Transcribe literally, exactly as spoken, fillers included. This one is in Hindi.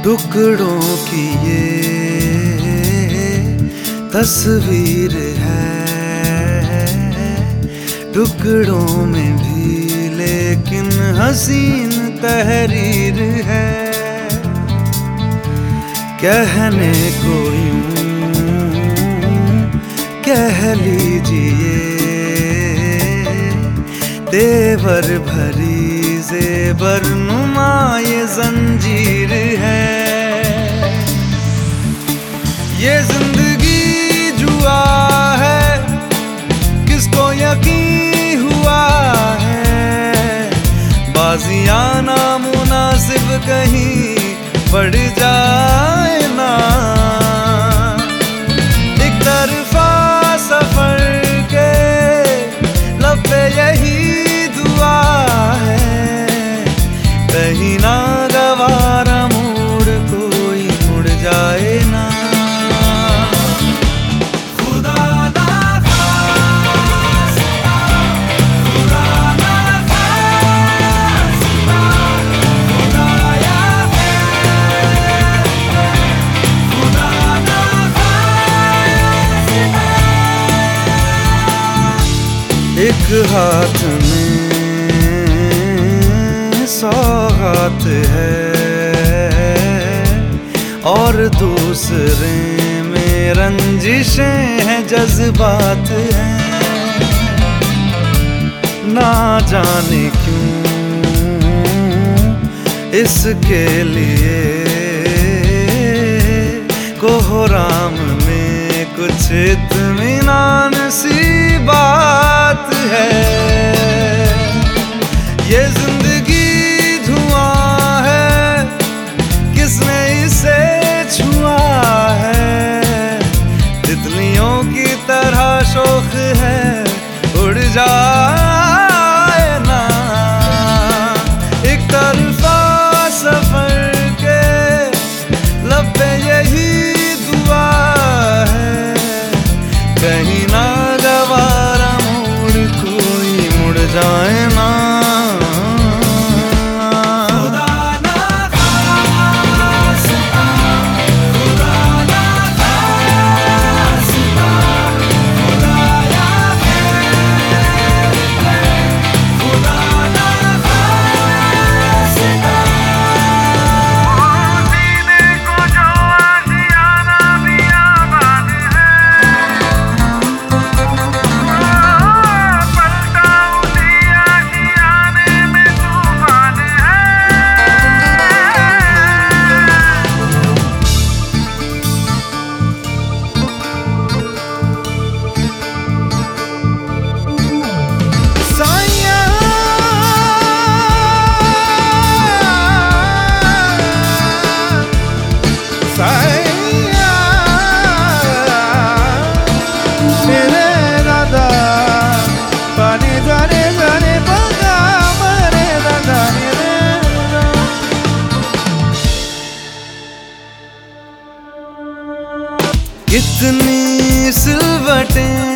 टुकड़ों की ये तस्वीर है, टुकड़ों में भी लेकिन हसीन तहरीर है। कहने को यूं कह लीजिए, तेवर भरी ज़ेवर नुमा ये जंजीर है। ये जिंदगी जुआ है, किसको यकीन हुआ है, बाजियां नामुनासिब कहीं बढ़ जाए ना। एक तरफा सफर के लब पे यही दुआ है, कहीं ना गवारा मोड़ कोई मुड़ जाए ना। एक हाथ में सौगात है और दूसरे में रंजिशें हैं, जज्बात हैं। ना जाने क्यों इसके लिए कोहराम में कुछ इत्मीनान सी बात है। ये जिंदगी धुआं है, किसने इसे छुआ है, तितलियों की तरह शौक है उड़ जाए ना। एक तरफा सफर के लब पे यही दुआ है, कहीं ना गवारा मोड़ कोई मुड़ जाए ना। कितनी सिलवटें